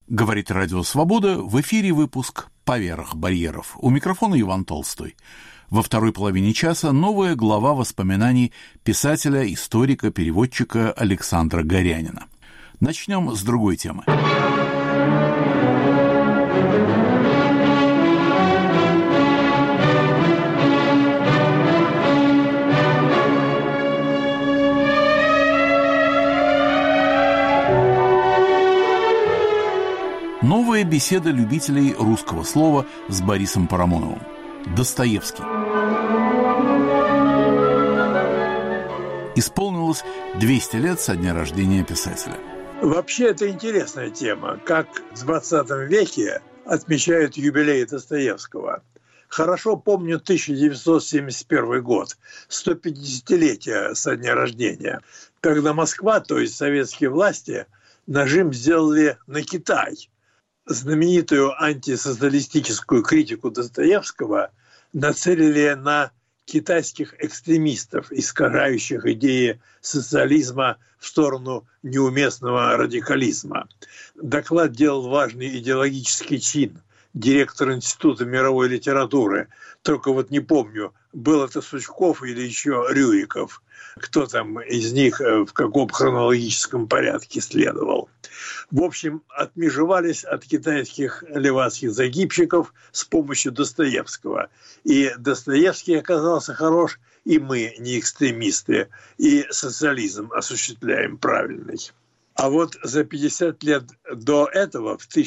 Говорит Радио Свобода, в эфире выпуск «Поверх барьеров». У микрофона Иван Толстой. Во второй половине часа новая глава воспоминаний писателя, историка, переводчика Александра Горянина. Начнем с другой темы. Новая беседа любителей русского слова с Борисом Парамоновым. Достоевский. Исполнилось 200 лет со дня рождения писателя. Вообще, это интересная тема, как в 20 веке отмечают юбилей Достоевского. Хорошо помню 1971 год, 150-летие со дня рождения, когда Москва, то есть советские власти, нажим сделали на Китай. Знаменитую антисоциалистическую критику Достоевского нацелили на китайских экстремистов, искажающих идеи социализма в сторону неуместного радикализма. Доклад делал важный идеологический чин, директор Института мировой литературы. Только вот не помню, был это Сучков или еще Рюриков. Кто там из них в каком хронологическом порядке следовал. В общем, отмежевались от китайских левацких загибщиков с помощью Достоевского. И Достоевский оказался хорош, и мы не экстремисты, и социализм осуществляем правильный. А вот за 50 лет до этого, в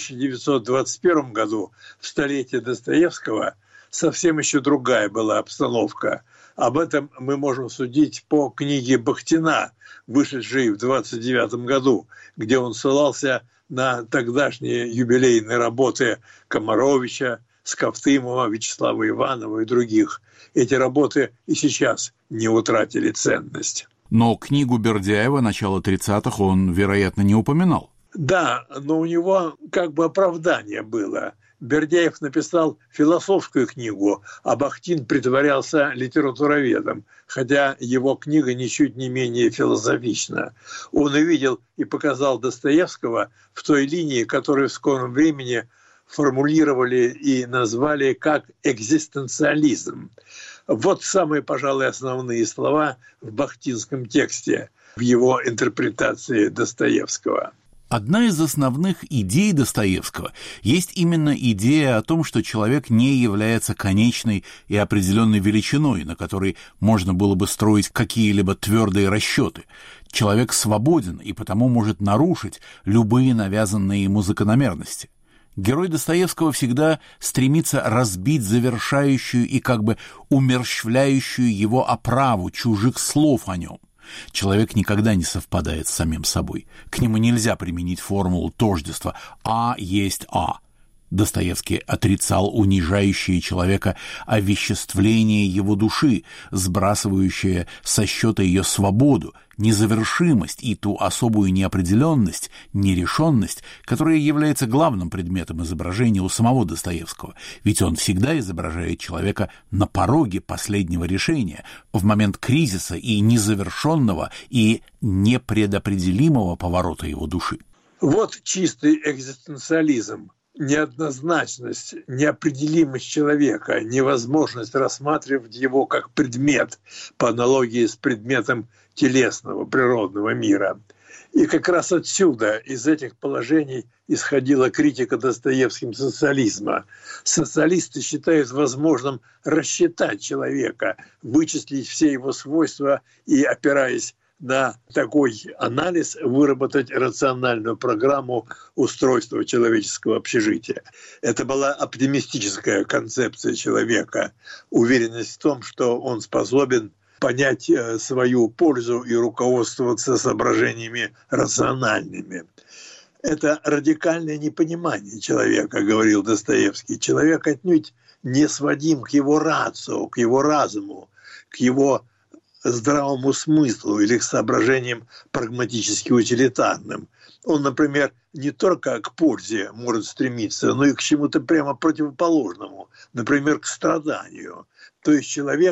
1921 году, в столетие Достоевского, совсем еще другая была обстановка. Об этом мы можем судить по книге Бахтина, вышедшей в 1929 году, где он ссылался на тогдашние юбилейные работы Комаровича, Сковтымова, Вячеслава Иванова и других. Эти работы и сейчас не утратили ценность. Но книгу Бердяева начала 30-х он, вероятно, не упоминал. Да, но у него как бы оправдание было. Бердяев написал философскую книгу, а Бахтин притворялся литературоведом, хотя его книга ничуть не менее философична. Он увидел и показал Достоевского в той линии, которую в скором времени формулировали и назвали как экзистенциализм. Вот самые, пожалуй, основные слова в бахтинском тексте, в его интерпретации Достоевского. Одна из основных идей Достоевского есть именно идея о том, что человек не является конечной и определенной величиной, на которой можно было бы строить какие-либо твердые расчеты. Человек свободен и потому может нарушить любые навязанные ему закономерности. Герой Достоевского всегда стремится разбить завершающую и как бы умерщвляющую его оправу чужих слов о нем. Человек никогда не совпадает с самим собой. К нему нельзя применить формулу тождества «А есть А». Достоевский отрицал унижающее человека овеществление его души, сбрасывающее со счета ее свободу, незавершимость и ту особую неопределенность, нерешенность, которая является главным предметом изображения у самого Достоевского, ведь он всегда изображает человека на пороге последнего решения, в момент кризиса и незавершенного и непредопределимого поворота его души. Вот чистый экзистенциализм. Неоднозначность, неопределимость человека, невозможность рассматривать его как предмет по аналогии с предметом телесного, природного мира. И как раз отсюда, из этих положений, исходила критика Достоевским социализма. Социалисты считают возможным рассчитать человека, вычислить все его свойства и, опираясь на такой анализ, выработать рациональную программу устройства человеческого общежития. Это была оптимистическая концепция человека, уверенность в том, что он способен понять свою пользу и руководствоваться соображениями рациональными. Это радикальное непонимание человека, говорил Достоевский. Человек отнюдь не сводим к его рацио, к его разуму, к его здравому смыслу или к соображениям прагматически утилитарным. Он, например, не только к пользе может стремиться, но и к чему-то прямо противоположному, например, к страданию. То есть человек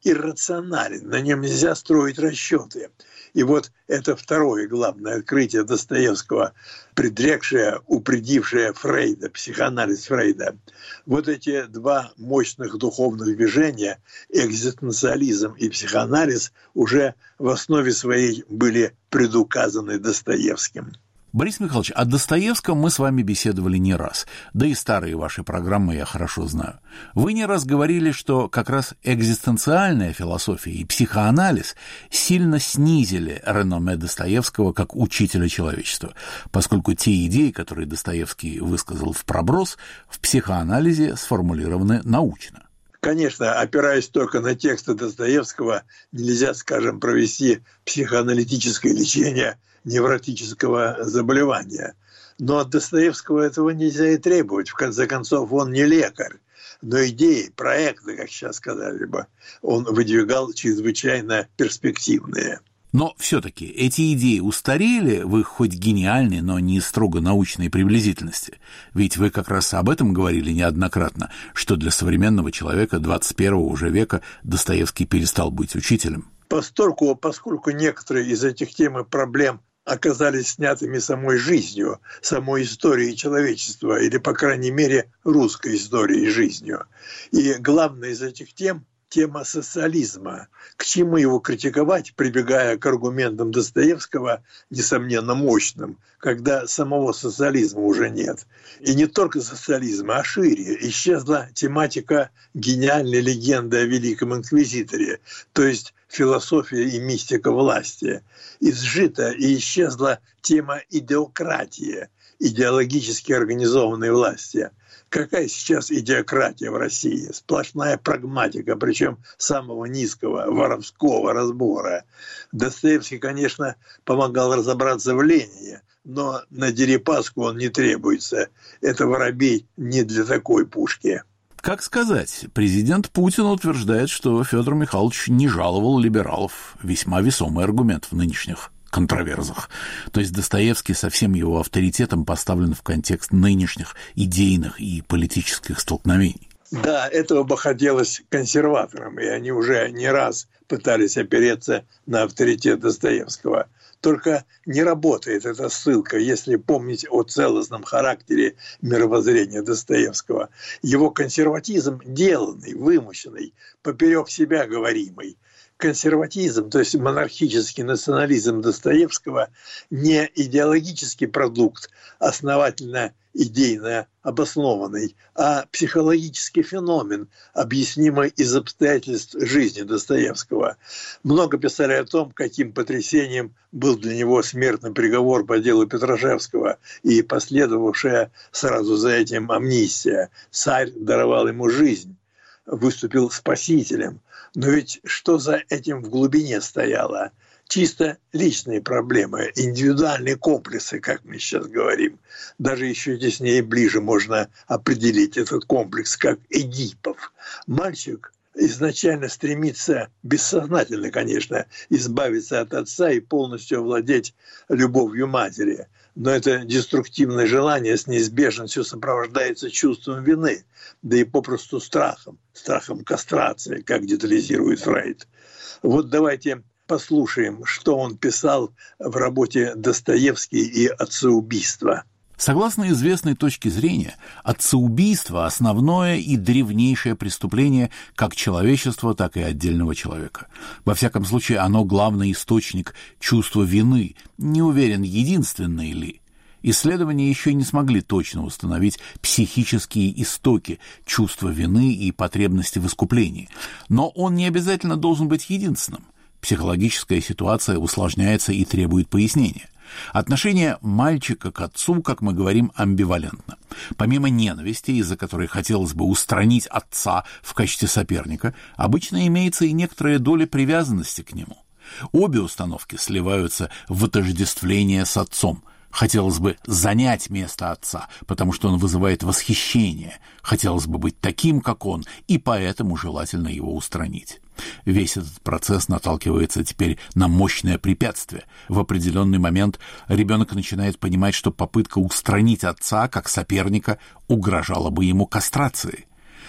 иррационален, на нем нельзя строить расчеты. И вот это второе главное открытие Достоевского, предрекшее, упредившее Фрейда, психоанализ Фрейда. Вот эти два мощных духовных движения, экзистенциализм и психоанализ, уже в основе своей были предуказаны Достоевским. Борис Михайлович, о Достоевском мы с вами беседовали не раз, да и старые ваши программы я хорошо знаю. Вы не раз говорили, что как раз экзистенциальная философия и психоанализ сильно снизили реноме Достоевского как учителя человечества, поскольку те идеи, которые Достоевский высказал в проброс, в психоанализе сформулированы научно. Конечно, опираясь только на тексты Достоевского, нельзя, скажем, провести психоаналитическое лечение невротического заболевания. Но от Достоевского этого нельзя и требовать. В конце концов, он не лекарь. Но идеи, проекты, как сейчас сказали бы, он выдвигал чрезвычайно перспективные. Но все-таки эти идеи устарели в их хоть гениальной, но не строго научной приблизительности. Ведь вы как раз об этом говорили неоднократно, что для современного человека 21 уже века Достоевский перестал быть учителем. Поскольку некоторые из этих тем и проблем оказались снятыми самой жизнью, самой историей человечества, или, по крайней мере, русской историей жизнью. И главная из этих тем – тема социализма. К чему его критиковать, прибегая к аргументам Достоевского, несомненно мощным, когда самого социализма уже нет. И не только социализма, а шире. Исчезла тематика гениальной легенды о Великом Инквизиторе, то есть философия и мистика власти. Изжита и исчезла тема идеократии, идеологически организованной власти. Какая сейчас идеократия в России? Сплошная прагматика, причем самого низкого, воровского разбора. Достоевский, конечно, помогал разобраться в Ленине, но на Дерипаску он не требуется. Это воробей не для такой пушки. Как сказать, президент Путин утверждает, что Федор Михайлович не жаловал либералов. Весьма весомый аргумент в нынешних контроверзах. То есть Достоевский со всем его авторитетом поставлен в контекст нынешних идейных и политических столкновений. Да, этого бы хотелось консерваторам, и они уже не раз пытались опереться на авторитет Достоевского. Только не работает эта ссылка, если помнить о целостном характере мировоззрения Достоевского. Его консерватизм деланный, вымышленный, поперек себя говоримый. Консерватизм, то есть монархический национализм Достоевского, не идеологический продукт, основательно идейно обоснованный, а психологический феномен, объяснимый из обстоятельств жизни Достоевского. Много писали о том, каким потрясением был для него смертный приговор по делу Петрашевского и последовавшая сразу за этим амнистия. Царь даровал ему жизнь, выступил спасителем. Но ведь что за этим в глубине стояло? Чисто личные проблемы, индивидуальные комплексы, как мы сейчас говорим. Даже еще теснее и ближе можно определить этот комплекс как Эдипов. Мальчик изначально стремится, бессознательно, конечно, избавиться от отца и полностью овладеть любовью матери. Но это деструктивное желание с неизбежностью сопровождается чувством вины, да и попросту страхом кастрации, как детализирует Фрейд. Вот давайте послушаем, что он писал в работе «Достоевский и отцеубийство». Согласно известной точке зрения, отцеубийство – основное и древнейшее преступление как человечества, так и отдельного человека. Во всяком случае, оно главный источник чувства вины, не уверен, единственный ли. Исследования еще не смогли точно установить психические истоки чувства вины и потребности в искуплении. Но он не обязательно должен быть единственным. Психологическая ситуация усложняется и требует пояснения. Отношение мальчика к отцу, как мы говорим, амбивалентно. Помимо ненависти, из-за которой хотелось бы устранить отца в качестве соперника, обычно имеется и некоторая доля привязанности к нему. Обе установки сливаются в отождествление с отцом. Хотелось бы занять место отца, потому что он вызывает восхищение. Хотелось бы быть таким, как он, и поэтому желательно его устранить. Весь этот процесс наталкивается теперь на мощное препятствие. В определенный момент ребенок начинает понимать, что попытка устранить отца как соперника угрожала бы ему кастрацией.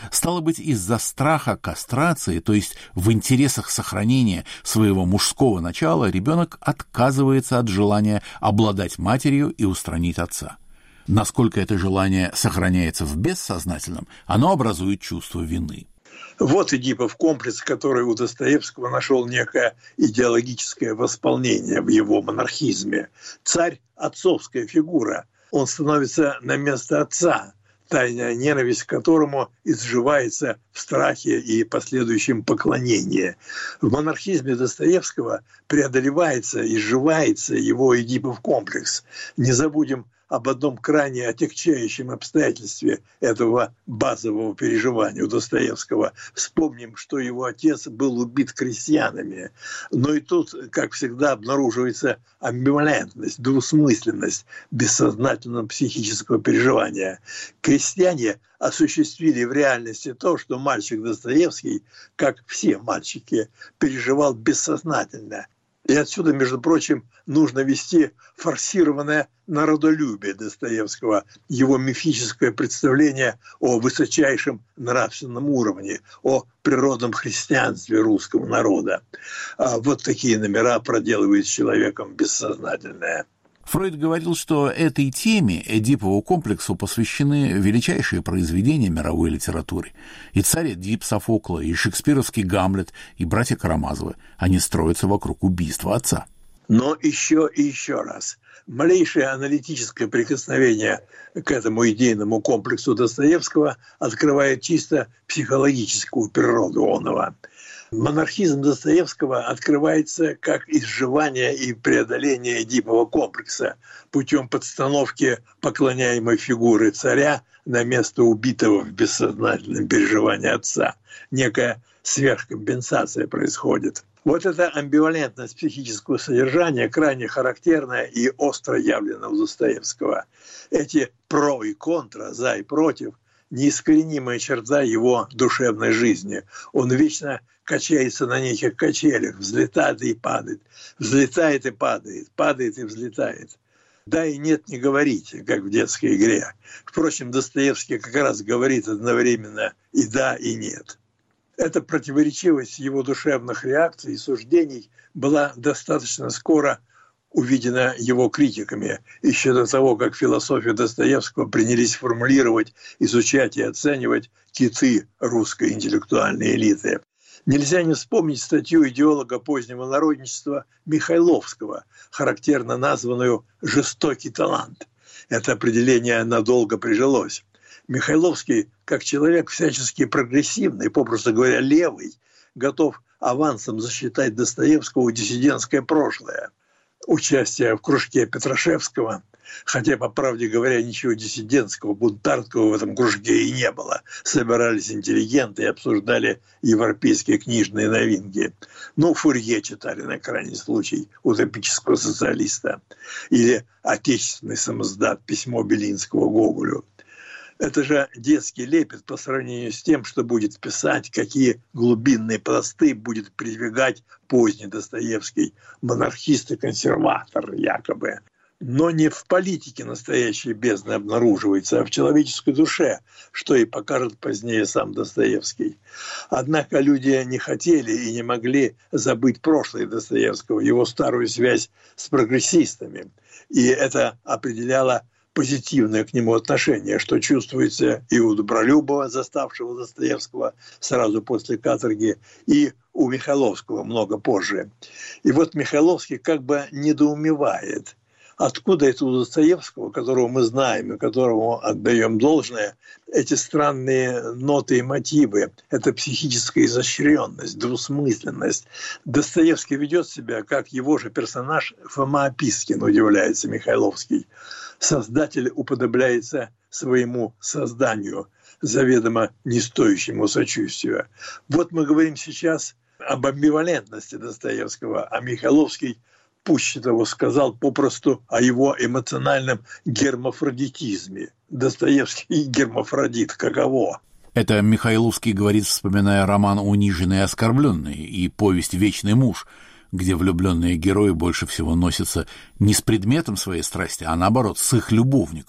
Стало быть, из-за страха кастрации, то есть в интересах сохранения своего мужского начала, ребенок отказывается от желания обладать матерью и устранить отца. Насколько это желание сохраняется в бессознательном, оно образует чувство вины. Вот Эдипов комплекс, который у Достоевского нашел некое идеологическое восполнение в его монархизме. Царь – отцовская фигура. Он становится на место отца, тайная ненависть к которому изживается в страхе и последующем поклонении. В монархизме Достоевского преодолевается, изживается его Эдипов комплекс. Не забудем об одном крайне отягчающем обстоятельстве этого базового переживания у Достоевского. Вспомним, что его отец был убит крестьянами. Но и тут, как всегда, обнаруживается амбивалентность, двусмысленность бессознательного психического переживания. Крестьяне осуществили в реальности то, что мальчик Достоевский, как все мальчики, переживал бессознательно. И отсюда, между прочим, нужно вести форсированное народолюбие Достоевского, его мифическое представление о высочайшем нравственном уровне, о природном христианстве русского народа. Вот такие номера проделывает с человеком бессознательное. Фройд говорил, что этой теме, Эдипову комплексу, посвящены величайшие произведения мировой литературы. И «Царь Эдип» Софокла, и шекспировский «Гамлет», и «Братья Карамазовы». Они строятся вокруг убийства отца. Но еще и еще раз. Малейшее аналитическое прикосновение к этому идейному комплексу Достоевского открывает чисто психологическую природу оного. Монархизм Достоевского открывается как изживание и преодоление Эдипова комплекса путем подстановки поклоняемой фигуры царя на место убитого в бессознательном переживании отца. Некая сверхкомпенсация происходит. Вот эта амбивалентность психического содержания крайне характерная и остро явлена у Достоевского. Эти про и контра, за и против – неискоренимая черта его душевной жизни. Он вечно качается на неких качелях, взлетает и падает, взлетает и падает, падает и взлетает. Да и нет, не говорите, как в детской игре. Впрочем, Достоевский как раз говорит одновременно и да, и нет. Эта противоречивость его душевных реакций и суждений была достаточно скоро увидена его критиками, еще до того, как философию Достоевского принялись формулировать, изучать и оценивать киты русской интеллектуальной элиты. Нельзя не вспомнить статью идеолога позднего народничества Михайловского, характерно названную «жестокий талант». Это определение надолго прижилось. Михайловский, как человек всячески прогрессивный, попросту говоря, левый, готов авансом засчитать Достоевскому диссидентское прошлое. Участие в кружке Петрашевского, хотя, по правде говоря, ничего диссидентского, бунтарского в этом кружке и не было. Собирались интеллигенты и обсуждали европейские книжные новинки. Ну, Фурье читали на крайний случай, утопического социалиста. Или отечественный самоздат, письмо Белинского Гоголю. Это же детский лепет по сравнению с тем, что будет писать, какие глубинные пласты будет придвигать поздний Достоевский, монархист и консерватор якобы. Но не в политике настоящей бездны обнаруживается, а в человеческой душе, что и покажет позднее сам Достоевский. Однако люди не хотели и не могли забыть прошлое Достоевского, его старую связь с прогрессистами. И это определяло позитивное к нему отношение, что чувствуется и у Добролюбова, заставшего Достоевского сразу после каторги, и у Михайловского много позже. И вот Михайловский как бы недоумевает, откуда это у Достоевского, которого мы знаем и которому отдаем должное, эти странные ноты и мотивы, эта психическая изощренность, двусмысленность. Достоевский ведет себя, как его же персонаж Фома Опискин, удивляется Михайловский. Создатель уподобляется своему созданию, заведомо не стоящему сочувствия. Вот мы говорим сейчас об амбивалентности Достоевского, а Михайловский пуще того сказал попросту о его эмоциональном гермафродитизме. Достоевский гермафродит, каково? Это Михайловский говорит, вспоминая роман «Униженный и оскорбленный» и повесть «Вечный муж», где влюбленные герои больше всего носятся не с предметом своей страсти, а наоборот, с их любовниками.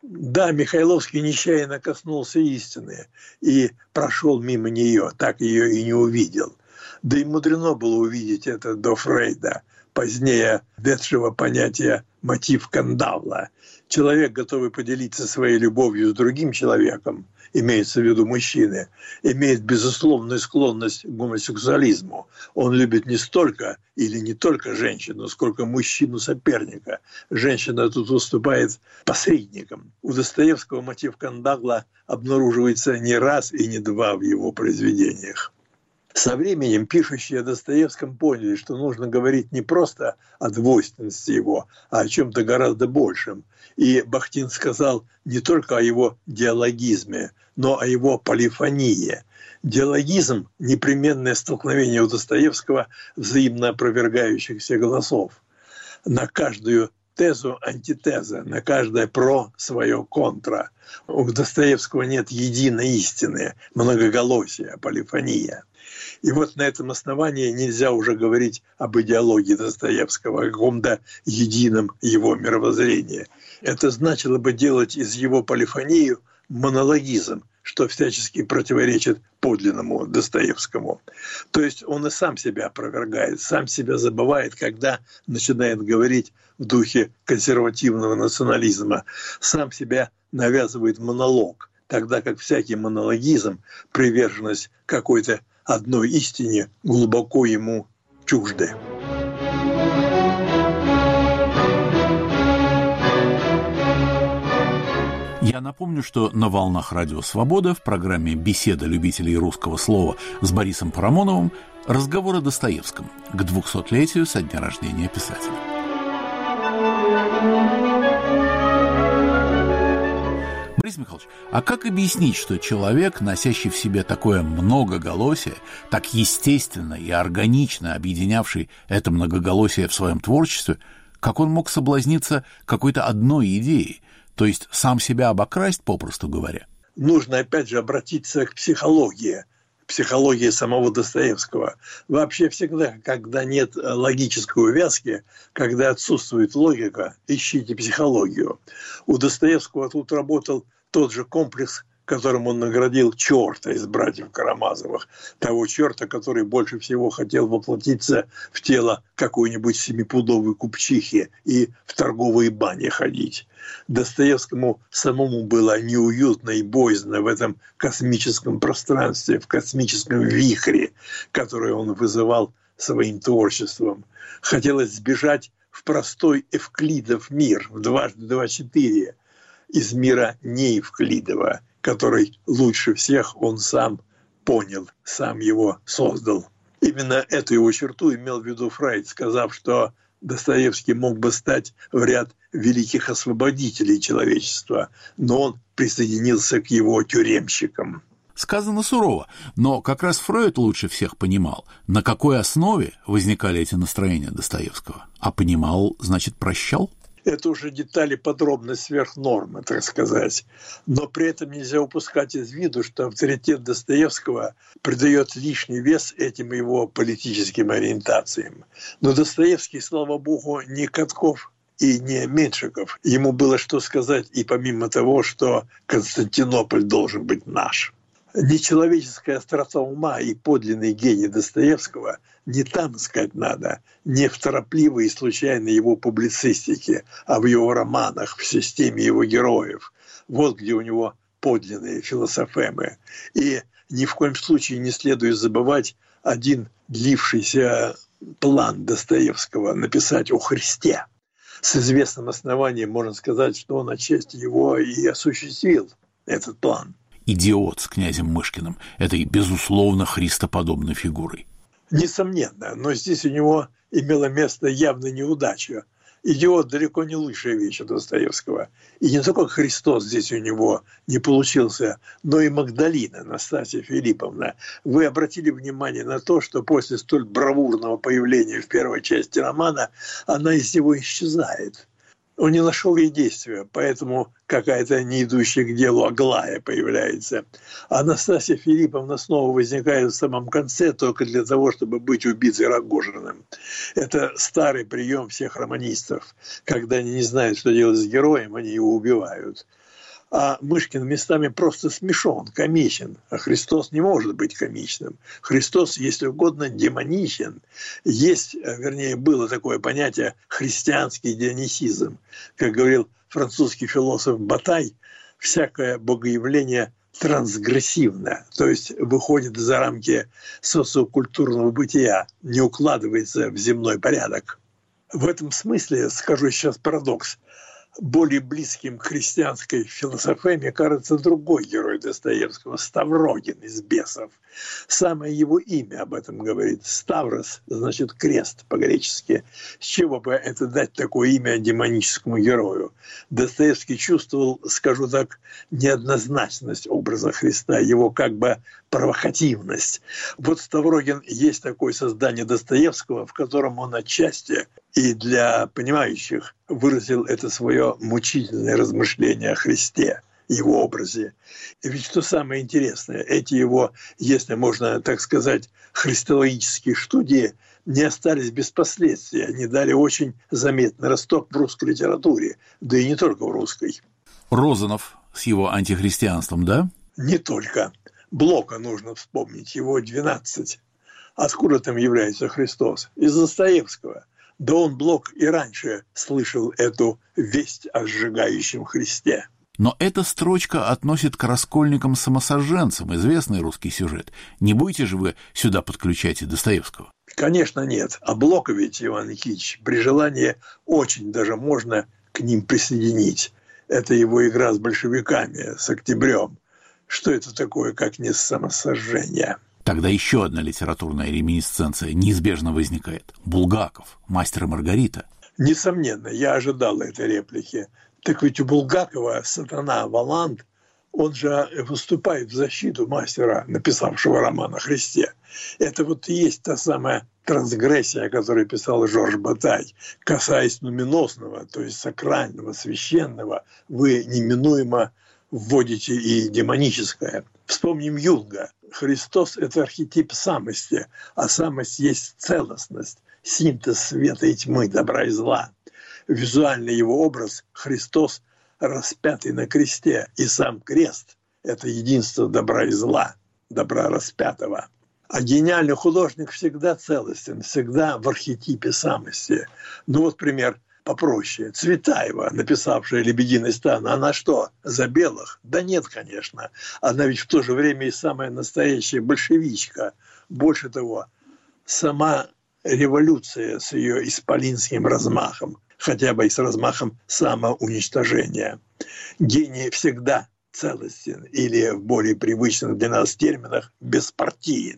Да, Михайловский нечаянно коснулся истины и прошел мимо нее, так ее и не увидел. Да и мудрено было увидеть это до Фрейда, позднее введшего понятие «мотив кандавла». Человек, готовый поделиться своей любовью с другим человеком, имеется в виду мужчины, имеет безусловную склонность к гомосексуализму. Он любит не столько или не только женщину, сколько мужчину-соперника. Женщина тут выступает посредником. У Достоевского мотив кандавла обнаруживается не раз и не два в его произведениях. Со временем пишущие о Достоевском поняли, что нужно говорить не просто о двойственности его, а о чем-то гораздо большем. И Бахтин сказал не только о его диалогизме, но о его полифонии. Диалогизм – непременное столкновение у Достоевского взаимно опровергающихся голосов. На каждую тезу антитеза, на каждое про свое контра. У Достоевского нет единой истины, многоголосия, полифония. И вот на этом основании нельзя уже говорить об идеологии Достоевского, о каком-то едином его мировоззрении. Это значило бы делать из его полифонию монологизм, что всячески противоречит подлинному Достоевскому. То есть он и сам себя опровергает, сам себя забывает, когда начинает говорить в духе консервативного национализма, сам себя навязывает монолог, тогда как всякий монологизм, приверженность какой-то одной истине, глубоко ему чужды. Я напомню, что на волнах Радио Свобода в программе «Беседа любителей русского слова» с Борисом Парамоновым разговор о Достоевском к 200-летию со дня рождения писателя. Борис Михайлович, а как объяснить, что человек, носящий в себе такое многоголосие, так естественно и органично объединявший это многоголосие в своем творчестве, как он мог соблазниться какой-то одной идеей, то есть сам себя обокрасть, попросту говоря? Нужно опять же обратиться к психологии самого Достоевского. Вообще всегда, когда нет логической увязки, когда отсутствует логика, ищите психологию. У Достоевского тут работал тот же комплекс, которым он наградил черта из братьев Карамазовых, того черта, который больше всего хотел воплотиться в тело какой-нибудь семипудовой купчихи и в торговые бани ходить. Достоевскому самому было неуютно и боязно в этом космическом пространстве, в космическом вихре, который он вызывал своим творчеством. Хотелось сбежать в простой Эвклидов мир, в 2x2=4, из мира неевклидова, который лучше всех он сам понял, сам его создал. Именно эту его черту имел в виду Фрейд, сказав, что Достоевский мог бы стать в ряд великих освободителей человечества, но он присоединился к его тюремщикам. Сказано сурово, но как раз Фрейд лучше всех понимал, на какой основе возникали эти настроения Достоевского. А понимал, значит, прощал? Это уже детали подробно сверх нормы, так сказать. Но при этом нельзя упускать из виду, что авторитет Достоевского придает лишний вес этим его политическим ориентациям. Но Достоевский, слава богу, не Катков и не Меньшиков. Ему было что сказать и помимо того, что Константинополь должен быть наш. Нечеловеческая острота ума и подлинный гений Достоевского не там искать надо, не в торопливой и случайной его публицистике, а в его романах, в системе его героев. Вот где у него подлинные философемы. И ни в коем случае не следует забывать один длившийся план Достоевского написать о Христе. С известным основанием можно сказать, что он отчасти его и осуществил, этот план. «Идиот» с князем Мышкиным, этой, безусловно, христоподобной фигурой. Несомненно, но здесь у него имела место явная неудача. «Идиот» далеко не лучшая вещь у Достоевского. И не только Христос здесь у него не получился, но и Магдалина, Настасья Филипповна. Вы обратили внимание на то, что после столь бравурного появления в первой части романа она из него исчезает. Он не нашел ей действия, поэтому какая-то не идущая к делу Аглая появляется. А Настасья Филипповна снова возникает в самом конце только для того, чтобы быть убитой Рогожиным. Это старый прием всех романистов. Когда они не знают, что делать с героем, они его убивают. А Мышкин местами просто смешон, комичен. А Христос не может быть комичным. Христос, если угодно, демоничен. Есть, вернее, было такое понятие христианский дионисизм. Как говорил французский философ Батай, всякое богоявление трансгрессивно, то есть выходит за рамки социокультурного бытия, не укладывается в земной порядок. В этом смысле, скажу сейчас парадокс, более близким к христианской философии, мне кажется, другой герой Достоевского – Ставрогин из «Бесов». Самое его имя об этом говорит. Ставрос значит крест по-гречески. С чего бы это дать такое имя демоническому герою? Достоевский чувствовал, скажу так, неоднозначность образа Христа, его как бы провокативность. Вот Ставрогин есть такое создание Достоевского, в котором он отчасти и для понимающих выразил это свое мучительное размышление о Христе, его образе. И ведь что самое интересное, эти его, если можно так сказать, христологические студии не остались без последствий. Они дали очень заметный росток в русской литературе, да и не только в русской. Розанов с его антихристианством, да? Не только. Блока нужно вспомнить, его 12. Откуда там является Христос? Из Достоевского. Да он, Блок, и раньше слышал эту весть о сжигающем Христе. Но эта строчка относит к раскольникам-самосожженцам, известный русский сюжет. Не будете же вы сюда подключать и Достоевского? Конечно, нет. А Блока ведь, Иван Никитич, при желании очень даже можно к ним присоединить. Это его игра с большевиками, с октябрем. Что это такое, как не самосожжение? Тогда еще одна литературная реминисценция неизбежно возникает. Булгаков, «Мастер и Маргарита». Несомненно, я ожидал этой реплики. Так ведь у Булгакова сатана Воланд, он же выступает в защиту мастера, написавшего роман о Христе. Это вот и есть та самая трансгрессия, о которой писал Жорж Батай. Касаясь нуминозного, то есть сакрального, священного, вы неминуемо вводите и демоническое. Вспомним Юнга. Христос – это архетип самости, а самость есть целостность, синтез света и тьмы, добра и зла. Визуальный его образ – Христос, распятый на кресте, и сам крест – это единство добра и зла, добра распятого. А гениальный художник всегда целостен, всегда в архетипе самости. Ну вот пример попроще. Цветаева, написавшая «Лебединый стан», она что, за белых? Да нет, конечно. Она ведь в то же время и самая настоящая большевичка. Больше того, сама революция с ее исполинским размахом, хотя бы и с размахом самоуничтожения. Гений всегда целостен или в более привычных для нас терминах беспартиен.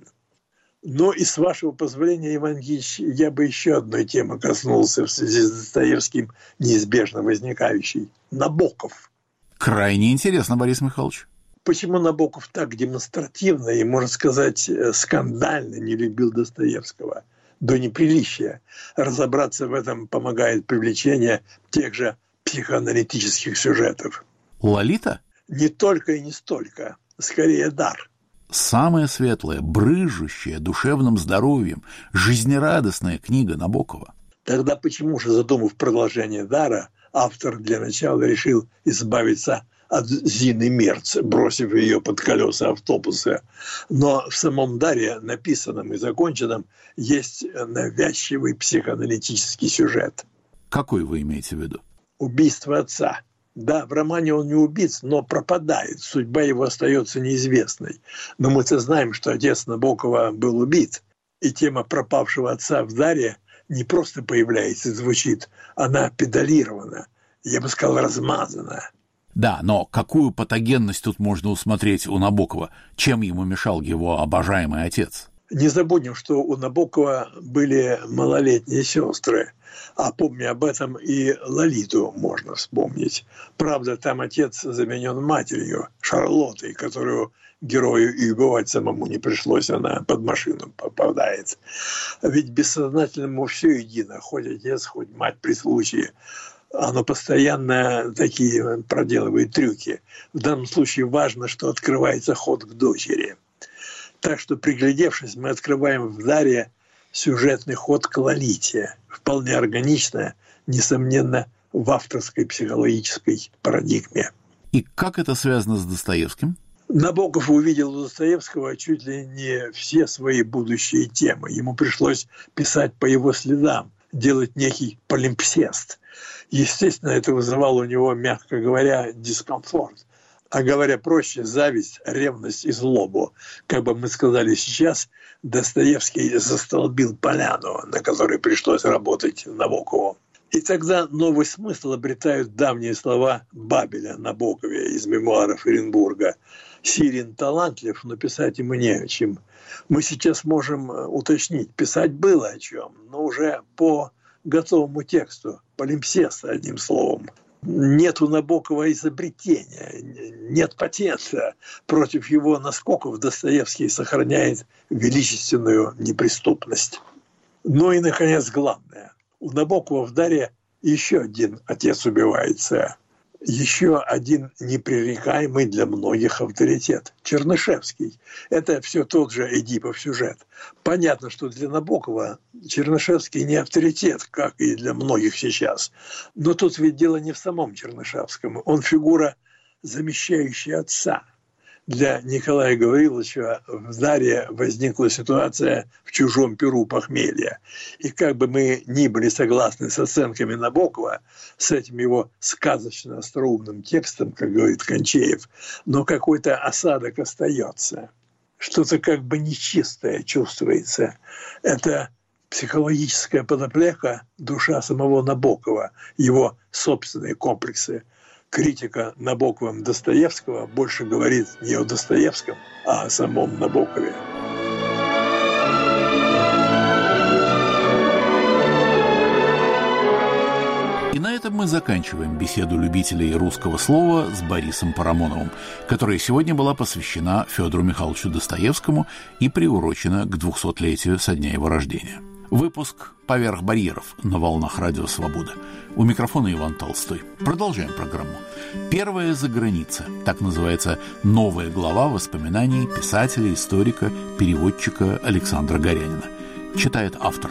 Но и с вашего позволения, Иван Ильич, я бы еще одной темы коснулся в связи с Достоевским, неизбежно возникающей. Набоков. Крайне интересно, Борис Михайлович. Почему Набоков так демонстративно и, можно сказать, скандально не любил Достоевского? До неприличия. Разобраться в этом помогает привлечение тех же психоаналитических сюжетов. Лолита? Не только и не столько. Скорее дар. Самая светлая, брыжущая душевным здоровьем, жизнерадостная книга Набокова. Тогда почему же, задумав продолжение дара, автор для начала решил избавиться от Зины Мерц, бросив ее под колеса автобуса? Но в самом даре, написанном и законченном, есть навязчивый психоаналитический сюжет. Какой вы имеете в виду? Убийство отца. Да, в романе он не убит, но пропадает. Судьба его остается неизвестной. Но мы-то знаем, что отец Набокова был убит. И тема пропавшего отца в даре не просто появляется и звучит, она педалирована, я бы сказал, размазана. Да, но какую патогенность тут можно усмотреть у Набокова? Чем ему мешал его обожаемый отец? Не забудем, что у Набокова были малолетние сестры. А помня об этом, и Лолиту можно вспомнить. Правда, там отец заменен матерью, Шарлоттой, которую герою и убивать самому не пришлось, она под машину попадает. Ведь бессознательному все едино, хоть отец, хоть мать при случае. Оно постоянно такие проделывает трюки. В данном случае важно, что открывается ход к дочери. Так что, приглядевшись, мы открываем в даре сюжетный ход к Лолите, вполне органично, несомненно, в авторской психологической парадигме. И как это связано с Достоевским? Набоков увидел у Достоевского чуть ли не все свои будущие темы. Ему пришлось писать по его следам, делать некий полимпсест. Естественно, это вызывало у него, мягко говоря, дискомфорт. А говоря проще, зависть, ревность и злобу. Как бы мы сказали сейчас, Достоевский застолбил поляну, на которой пришлось работать Набокову. И тогда новый смысл обретают давние слова Бабеля Набокове из мемуаров Оренбурга. Сирин талантлив, но писать ему не о чем. Мы сейчас можем уточнить, писать было о чем, но уже по готовому тексту, полимпсест, одним словом. Нет у Набокова изобретения, нет патента. Против его наскоков Достоевский сохраняет величественную неприступность. Ну и, наконец, главное. У Набокова в «Даре» еще один отец убивается. Еще один непререкаемый для многих авторитет – Чернышевский. Это все тот же Эдипов сюжет. Понятно, что для Набокова Чернышевский не авторитет, как и для многих сейчас. Но тут ведь дело не в самом Чернышевском. Он фигура, замещающая отца. Для Николая Гавриловича в «Даре» возникла ситуация в чужом перу похмелья. И как бы мы ни были согласны с оценками Набокова, с этим его сказочно остроумным текстом, как говорит Кончеев, но какой-то осадок остается. Что-то как бы нечистое чувствуется. Это психологическая подоплека, душа самого Набокова, его собственные комплексы. Критика Набоковым Достоевского больше говорит не о Достоевском, а о самом Набокове. И на этом мы заканчиваем беседу любителей русского слова с Борисом Парамоновым, которая сегодня была посвящена Федору Михайловичу Достоевскому и приурочена к 200-летию со дня его рождения. Выпуск «Поверх барьеров» на волнах Радио Свобода. У микрофона Иван Толстой. Продолжаем программу. «Первая за граница». Так называется новая глава воспоминаний писателя, историка, переводчика Александра Горянина. Читает автор.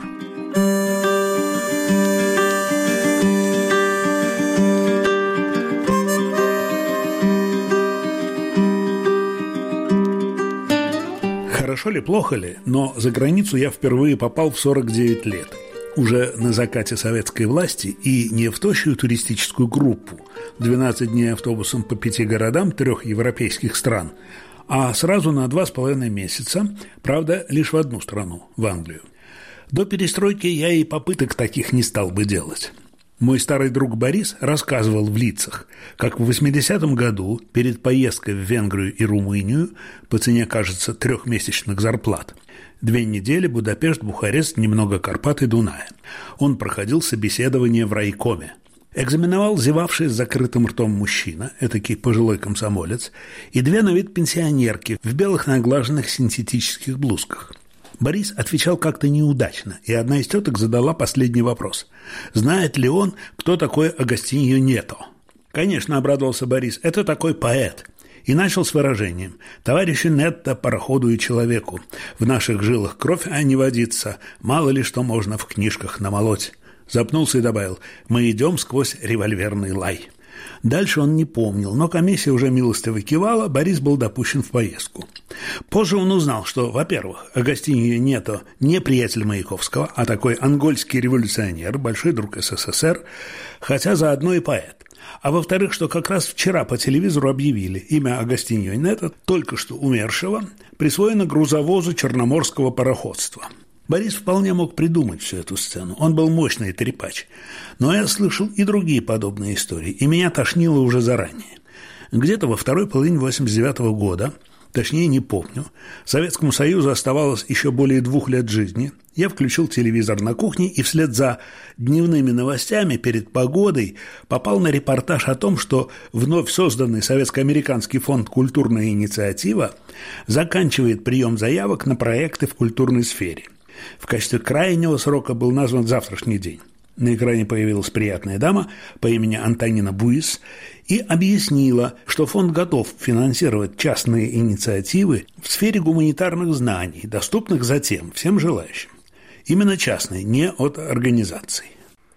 Хорошо ли, плохо ли, но за границу я впервые попал в 49 лет. Уже на закате советской власти и не в тощую туристическую группу, 12 дней автобусом по 5 городам 3 европейских стран, а сразу на 2,5 месяца, правда, лишь в одну страну, в Англию. До перестройки я и попыток таких не стал бы делать. Мой старый друг Борис рассказывал в лицах, как в 80-м году перед поездкой в Венгрию и Румынию по цене, кажется, 3-месячных зарплат 2 недели Будапешт, Бухарест, немного Карпат и Дуная. Он проходил собеседование в райкоме. Экзаменовал зевавший с закрытым ртом мужчина, этакий пожилой комсомолец, и 2 на вид пенсионерки в белых наглаженных синтетических блузках. Борис отвечал как-то неудачно, и одна из теток задала последний вопрос. Знает ли он, кто такой Агастиньо Нето? Конечно, обрадовался Борис, это такой поэт. И начал с выражением: «Товарищу Нетто, пароходу и человеку, в наших жилах кровь, а не водится, мало ли что можно в книжках намолоть». Запнулся и добавил: «Мы идем сквозь револьверный лай». Дальше он не помнил, но комиссия уже милостиво кивала, Борис был допущен в поездку. Позже он узнал, что, во-первых, Агастиньо Нето не приятель Маяковского, а такой ангольский революционер, большой друг СССР, хотя заодно и поэт. А во-вторых, что как раз вчера по телевизору объявили, имя Агастиньо Нето, только что умершего, присвоено грузовозу черноморского пароходства. Борис вполне мог придумать всю эту сцену. Он был мощный трепач. Но я слышал и другие подобные истории, и меня тошнило уже заранее. Где-то во второй половине 89-го года, точнее не помню, Советскому Союзу оставалось еще более 2 лет жизни, я включил телевизор на кухне и вслед за дневными новостями перед погодой попал на репортаж о том, что вновь созданный советско-американский фонд «Культурная инициатива» заканчивает прием заявок на проекты в культурной сфере. В качестве крайнего срока был назван завтрашний день. На экране появилась приятная дама по имени Антонина Буис и объяснила, что фонд готов финансировать частные инициативы в сфере гуманитарных знаний, доступных затем всем желающим. Именно частные, не от организаций.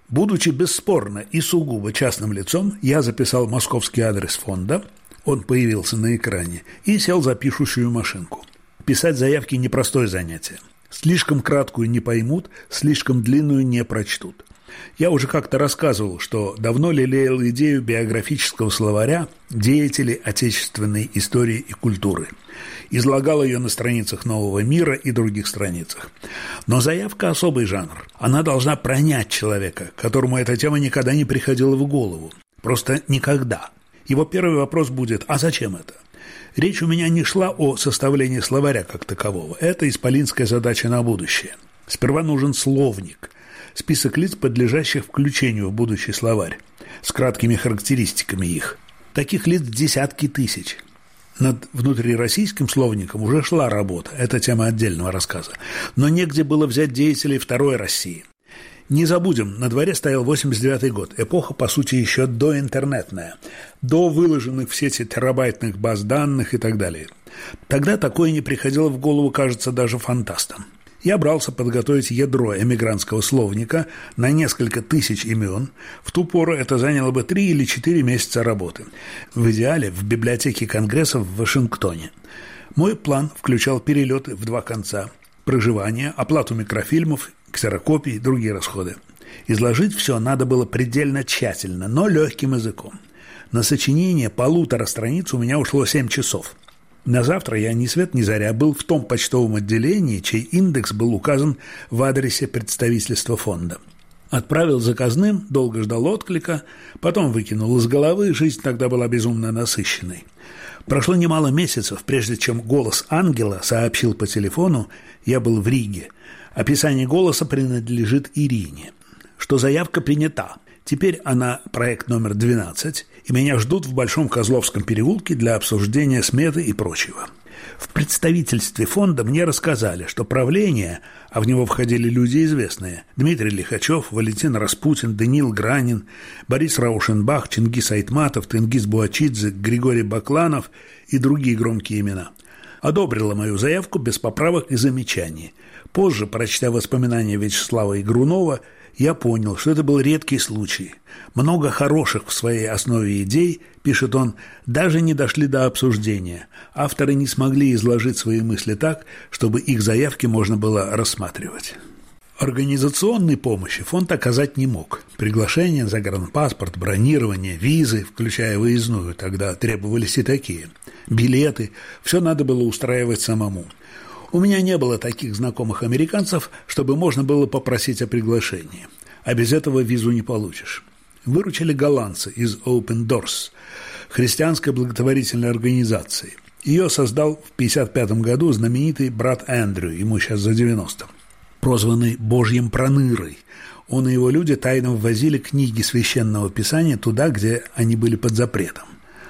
Будучи бесспорно и сугубо частным лицом, я записал московский адрес фонда, он появился на экране, и сел за пишущую машинку. Писать заявки – непростое занятие. Слишком краткую не поймут, слишком длинную не прочтут. Я уже как-то рассказывал, что давно лелеял идею биографического словаря деятелей отечественной истории и культуры. Излагал ее на страницах «Нового мира» и других страницах. Но заявка – особый жанр. Она должна пронять человека, которому эта тема никогда не приходила в голову. Просто никогда. Его первый вопрос будет: а зачем это? Речь у меня не шла о составлении словаря как такового. Это исполинская задача на будущее. Сперва нужен словник, список лиц, подлежащих включению в будущий словарь, с краткими характеристиками их. Таких лиц десятки тысяч. Над внутрироссийским словником уже шла работа, это тема отдельного рассказа. Но негде было взять деятелей Второй России. Не забудем, на дворе стоял 89-й год, эпоха, по сути, еще доинтернетная, до выложенных в сети терабайтных баз данных и так далее. Тогда такое не приходило в голову, кажется, даже фантастам. Я брался подготовить ядро эмигрантского словника на несколько тысяч имен. В ту пору это заняло бы 3 или 4 месяца работы. В идеале в библиотеке Конгресса в Вашингтоне. Мой план включал перелеты в 2 конца, проживание, оплату микрофильмов, ксерокопии и другие расходы. Изложить все надо было предельно тщательно, но легким языком. На сочинение 1,5 страниц у меня ушло 7 часов. На завтра я ни свет ни заря был в том почтовом отделении, чей индекс был указан в адресе представительства фонда. Отправил заказным, долго ждал отклика, потом выкинул из головы, жизнь тогда была безумно насыщенной. Прошло немало месяцев, прежде чем голос ангела сообщил по телефону, я был в Риге. Описание голоса принадлежит Ирине, что заявка принята. Теперь она проект номер 12, и меня ждут в Большом Козловском переулке для обсуждения сметы и прочего. В представительстве фонда мне рассказали, что правление, а в него входили люди известные: Дмитрий Лихачев, Валентин Распутин, Даниил Гранин, Борис Раушенбах, Чингис Айтматов, Тенгиз Буачидзе, Григорий Бакланов и другие громкие имена, одобрило мою заявку без поправок и замечаний. Позже, прочтя воспоминания Вячеслава Игрунова, я понял, что это был редкий случай. Много хороших в своей основе идей, пишет он, даже не дошли до обсуждения. Авторы не смогли изложить свои мысли так, чтобы их заявки можно было рассматривать. Организационной помощи фонд оказать не мог. Приглашение, загранпаспорт, бронирование, визы, включая выездную, тогда требовались и такие. Билеты – все надо было устраивать самому. У меня не было таких знакомых американцев, чтобы можно было попросить о приглашении. А без этого визу не получишь. Выручили голландцы из Open Doors, христианской благотворительной организации. Ее создал в 1955 году знаменитый брат Эндрю, ему сейчас за 90. Прозванный Божьим Пронырой. Он и его люди тайно ввозили книги Священного Писания туда, где они были под запретом.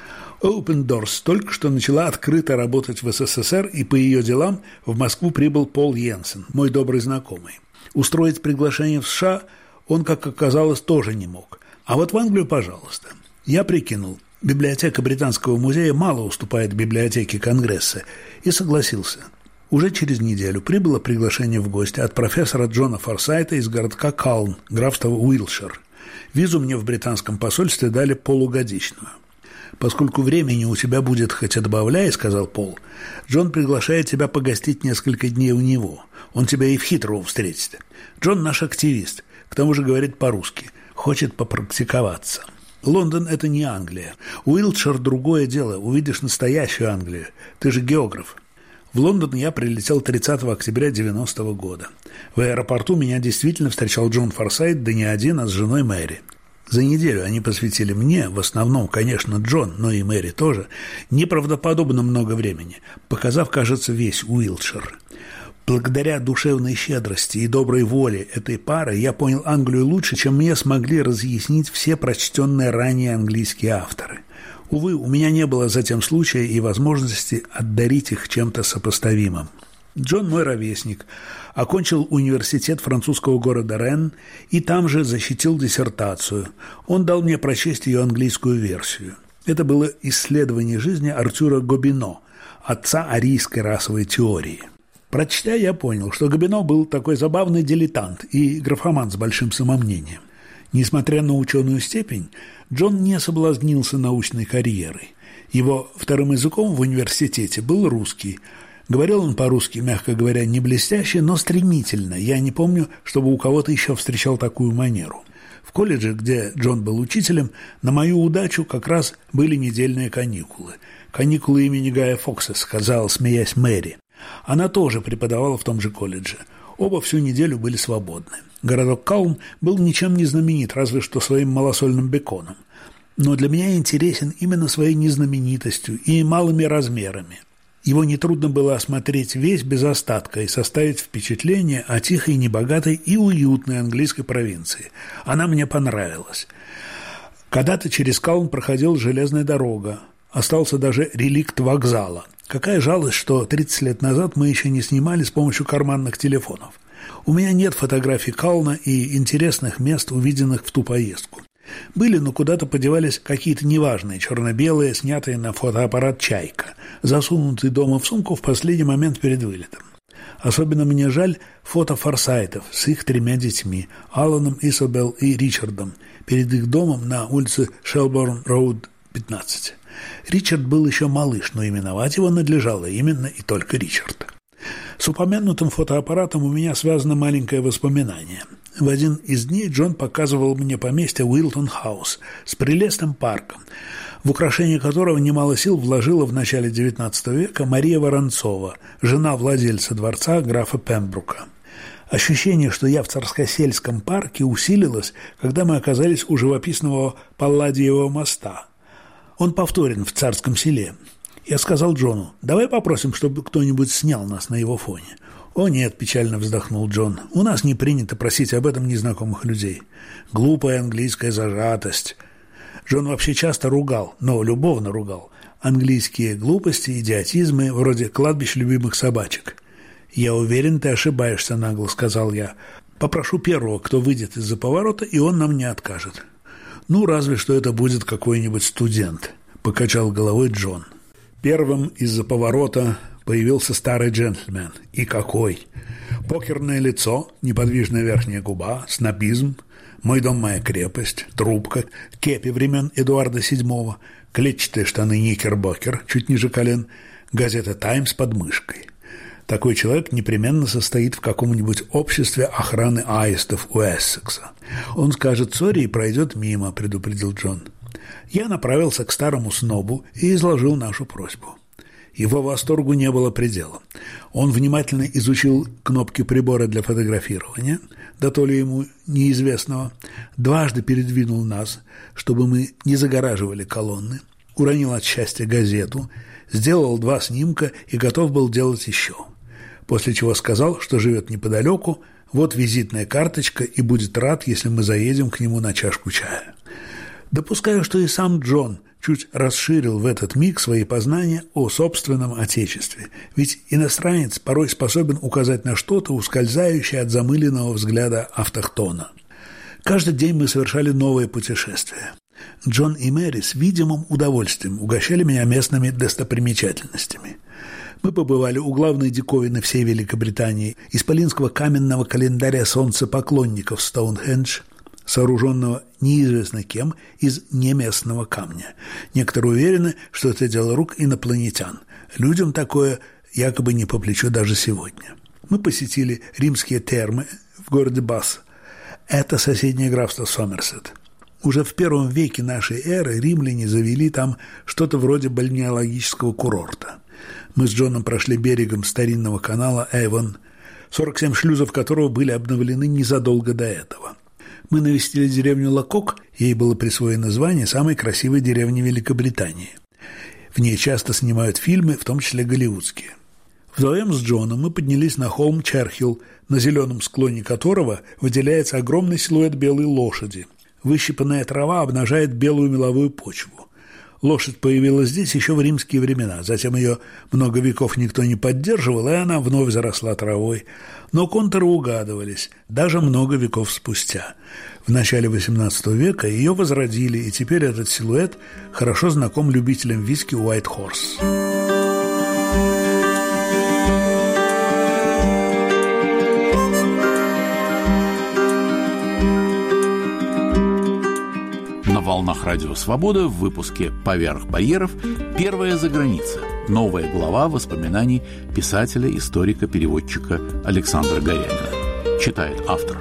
Open Doors только что начала открыто работать в СССР, и по ее делам в Москву прибыл Пол Йенсен, мой добрый знакомый. Устроить приглашение в США он, как оказалось, тоже не мог. А вот в Англию, пожалуйста. Я прикинул, библиотека Британского музея мало уступает библиотеке Конгресса, и согласился. Уже через неделю прибыло приглашение в гости от профессора Джона Форсайта из городка Калн, графства Уилтшир. Визу мне в британском посольстве дали полугодичную. «Поскольку времени у тебя будет хоть отбавляй, — сказал Пол, — Джон приглашает тебя погостить несколько дней у него. Он тебя и в Хитроу встретит. Джон наш активист, к тому же говорит по-русски, хочет попрактиковаться. Лондон – это не Англия. Уилтшир – другое дело, увидишь настоящую Англию. Ты же географ». В Лондон я прилетел 30 октября 90 года. В аэропорту меня действительно встречал Джон Форсайт, да не один, а с женой Мэри. За неделю они посвятили мне, в основном, конечно, Джон, но и Мэри тоже, неправдоподобно много времени, показав, кажется, весь Уилтшир. Благодаря душевной щедрости и доброй воле этой пары я понял Англию лучше, чем мне смогли разъяснить все прочтенные ранее английские авторы. Увы, у меня не было затем случая и возможности отдарить их чем-то сопоставимым. Джон мой ровесник, окончил университет французского города Ренн и там же защитил диссертацию. Он дал мне прочесть ее английскую версию. Это было исследование жизни Артюра Гобино, отца арийской расовой теории. Прочтя, я понял, что Гобино был такой забавный дилетант и графоман с большим самомнением. Несмотря на ученую степень, Джон не соблазнился научной карьерой. Его вторым языком в университете был русский. Говорил он по-русски, мягко говоря, не блестяще, но стремительно. Я не помню, чтобы у кого-то еще встречал такую манеру. В колледже, где Джон был учителем, на мою удачу как раз были недельные каникулы. «Каникулы имени Гая Фокса», сказала, смеясь, Мэри. Она тоже преподавала в том же колледже. Оба всю неделю были свободны. Городок Каун был ничем не знаменит, разве что своим малосольным беконом. Но для меня интересен именно своей незнаменитостью и малыми размерами. Его нетрудно было осмотреть весь без остатка и составить впечатление о тихой, небогатой и уютной английской провинции. Она мне понравилась. Когда-то через Каун проходила железная дорога. Остался даже реликт вокзала. Какая жалость, что 30 лет назад мы еще не снимали с помощью карманных телефонов. У меня нет фотографий Кауна и интересных мест, увиденных в ту поездку. Были, но куда-то подевались какие-то неважные, черно-белые, снятые на фотоаппарат «Чайка», засунутые дома в сумку в последний момент перед вылетом. Особенно мне жаль фото Форсайтов с их 3 детьми – Аланом, Исабел и Ричардом, перед их домом на улице Шелборн-Роуд, 15. Ричард был еще малыш, но именовать его надлежало именно и только Ричард. С упомянутым фотоаппаратом у меня связано маленькое воспоминание. В один из дней Джон показывал мне поместье Уилтон-хаус с прелестным парком, в украшение которого немало сил вложила в начале XIX века Мария Воронцова, жена владельца дворца графа Пембрука. Ощущение, что я в Царскосельском парке, усилилось, когда мы оказались у живописного Палладиевого моста. Он повторен в Царском селе. Я сказал Джону: «Давай попросим, чтобы кто-нибудь снял нас на его фоне». «О нет», – печально вздохнул Джон, – «у нас не принято просить об этом незнакомых людей. Глупая английская зажатость». Джон вообще часто ругал, но любовно ругал, английские глупости, идиотизмы, вроде кладбищ любимых собачек. «Я уверен, ты ошибаешься, нагло», – сказал я. «Попрошу первого, кто выйдет из-за поворота, и он нам не откажет». «Ну, разве что это будет какой-нибудь студент», – покачал головой Джон. Первым из-за поворота появился старый джентльмен. И какой! Покерное лицо, неподвижная верхняя губа, снобизм, «Мой дом, моя крепость», трубка, кепи времен Эдуарда VII, клетчатые штаны Никербокер, чуть ниже колен, газета «Таймс» под мышкой. Такой человек непременно состоит в каком-нибудь обществе охраны аистов у Эссекса. Он скажет «сори» и пройдет мимо, предупредил Джон. Я направился к старому снобу и изложил нашу просьбу. Его восторгу не было предела. Он внимательно изучил кнопки прибора для фотографирования, да то ли ему неизвестного, дважды передвинул нас, чтобы мы не загораживали колонны, уронил от счастья газету, сделал 2 снимка и готов был делать еще. После чего сказал, что живет неподалеку, вот визитная карточка и будет рад, если мы заедем к нему на чашку чая. Допускаю, что и сам Джон чуть расширил в этот миг свои познания о собственном отечестве, ведь иностранец порой способен указать на что-то, ускользающее от замыленного взгляда автохтона. Каждый день мы совершали новые путешествия. Джон и Мэри с видимым удовольствием угощали меня местными достопримечательностями. Мы побывали у главной диковины всей Великобритании, исполинского каменного календаря солнцепоклонников Стоунхендж, сооруженного неизвестно кем из неместного камня. Некоторые уверены, что это дело рук инопланетян. Людям такое якобы не по плечу даже сегодня. Мы посетили римские термы в городе Басс. Это соседнее графство Сомерсет. Уже в 1 веке нашей эры римляне завели там что-то вроде бальнеологического курорта. Мы с Джоном прошли берегом старинного канала Эвон, 47 шлюзов которого были обновлены незадолго до этого. Мы навестили деревню Лакок, ей было присвоено звание самой красивой деревни Великобритании. В ней часто снимают фильмы, в том числе голливудские. Вдвоем с Джоном мы поднялись на холм Черхилл, на зеленом склоне которого выделяется огромный силуэт белой лошади. Выщипанная трава обнажает белую меловую почву. Лошадь появилась здесь еще в римские времена, затем ее много веков никто не поддерживал, и она вновь заросла травой. Но контуры угадывались, даже много веков спустя. В начале XVIII века ее возродили, и теперь этот силуэт хорошо знаком любителям виски White Horse. волнах Радио Свобода в выпуске «Поверх барьеров» «Первая заграница». Новая глава воспоминаний писателя, историка, переводчика Александра Горянина. Читает автор.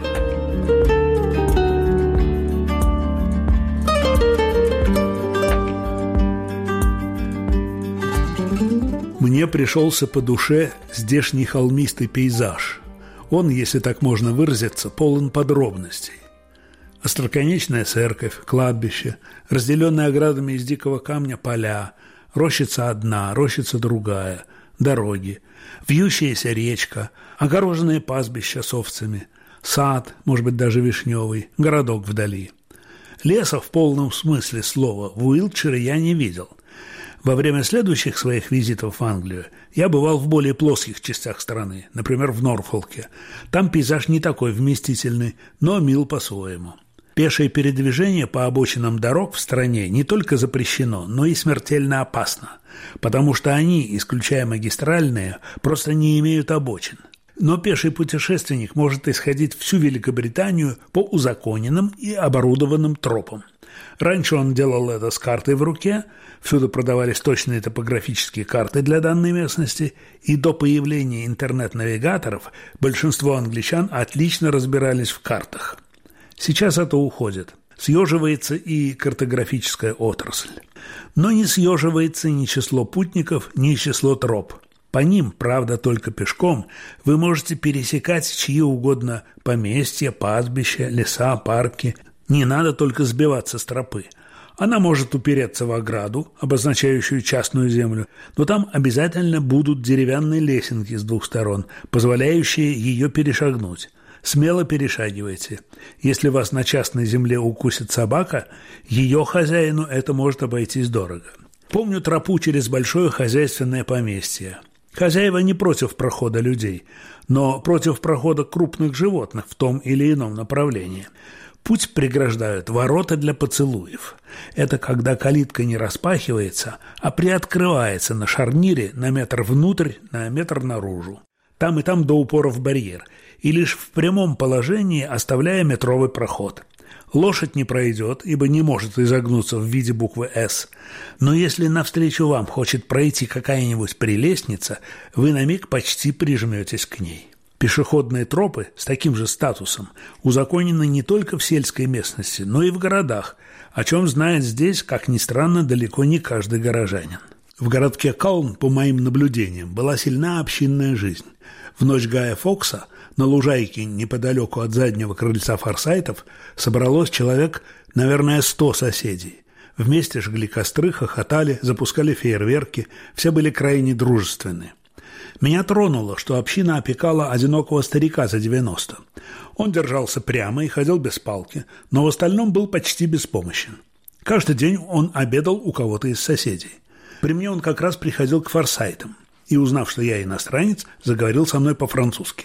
Мне пришелся по душе здешний холмистый пейзаж. Он, если так можно выразиться, полон подробностей. Остроконечная церковь, кладбище, разделенные оградами из дикого камня поля, рощица одна, рощица другая, дороги, вьющаяся речка, огороженные пастбища с овцами, сад, может быть, даже вишневый, городок вдали. Леса в полном смысле слова в Уилтшире я не видел. Во время следующих своих визитов в Англию я бывал в более плоских частях страны, например, в Норфолке. Там пейзаж не такой вместительный, но мил по-своему. Пешее передвижение по обочинам дорог в стране не только запрещено, но и смертельно опасно, потому что они, исключая магистральные, просто не имеют обочин. Но пеший путешественник может исходить всю Великобританию по узаконенным и оборудованным тропам. Раньше он делал это с картой в руке, всюду продавались точные топографические карты для данной местности, и до появления интернет-навигаторов большинство англичан отлично разбирались в картах. Сейчас это уходит. Съеживается и картографическая отрасль. Но не съеживается ни число путников, ни число троп. По ним, правда, только пешком, вы можете пересекать чьи угодно поместья, пастбища, леса, парки. Не надо только сбиваться с тропы. Она может упереться в ограду, обозначающую частную землю, но там обязательно будут деревянные лесенки с двух сторон, позволяющие ее перешагнуть. Смело перешагивайте. Если вас на частной земле укусит собака, ее хозяину это может обойтись дорого. Помню тропу через большое хозяйственное поместье. Хозяева не против прохода людей, но против прохода крупных животных в том или ином направлении. Путь преграждают ворота для поцелуев. Это когда калитка не распахивается, а приоткрывается на шарнире на метр внутрь, на метр наружу. Там и там до упора в барьер, и лишь в прямом положении оставляя метровый проход. Лошадь не пройдет, ибо не может изогнуться в виде буквы «С». Но если навстречу вам хочет пройти какая-нибудь прелестница, вы на миг почти прижметесь к ней. Пешеходные тропы с таким же статусом узаконены не только в сельской местности, но и в городах, о чем знает здесь, как ни странно, далеко не каждый горожанин. В городке Калн, по моим наблюдениям, была сильна общинная жизнь. В ночь Гая Фокса на лужайке неподалеку от заднего крыльца Форсайтов собралось человек, наверное, 100 соседей. Вместе жгли костры, хохотали, запускали фейерверки, все были крайне дружественны. Меня тронуло, что община опекала одинокого старика за 90. Он держался прямо и ходил без палки, но в остальном был почти беспомощен. Каждый день он обедал у кого-то из соседей. При мне он как раз приходил к Форсайтам и, узнав, что я иностранец, заговорил со мной по-французски.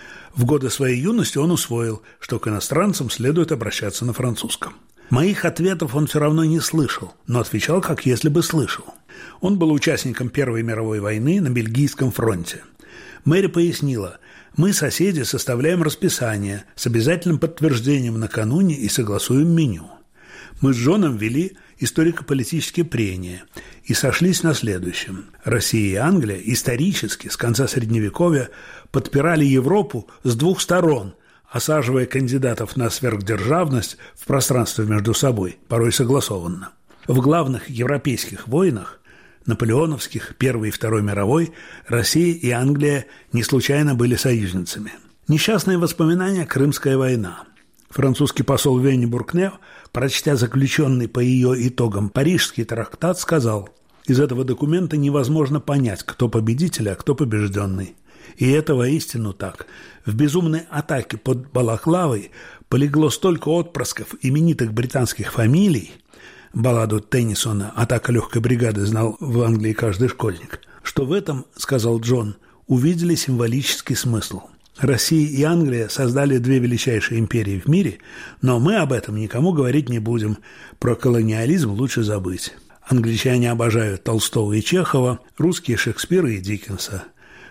В годы своей юности он усвоил, что к иностранцам следует обращаться на французском. Моих ответов он все равно не слышал, но отвечал, как если бы слышал. Он был участником Первой мировой войны на Бельгийском фронте. Мэри пояснила: «Мы, соседи, составляем расписание с обязательным подтверждением накануне и согласуем меню». Мы с Джоном вели историко-политические прения и сошлись на следующем. Россия и Англия исторически, с конца Средневековья, подпирали Европу с двух сторон, осаживая кандидатов на сверхдержавность в пространстве между собой, порой согласованно. В главных европейских войнах, наполеоновских, Первой и Второй мировой, Россия и Англия не случайно были союзницами. Несчастные воспоминания «Крымская война». Французский посол Венни Буркне, прочтя заключенный по ее итогам Парижский трактат, сказал: «Из этого документа невозможно понять, кто победитель, а кто побежденный». И это воистину так. В безумной атаке под Балаклавой полегло столько отпрысков именитых британских фамилий, балладу Теннисона «Атака легкой бригады» знал в Англии каждый школьник, что в этом, сказал Джон, увидели символический смысл. Россия и Англия создали две величайшие империи в мире, но мы об этом никому говорить не будем. Про колониализм лучше забыть. Англичане обожают Толстого и Чехова, русские Шекспира и Диккенса.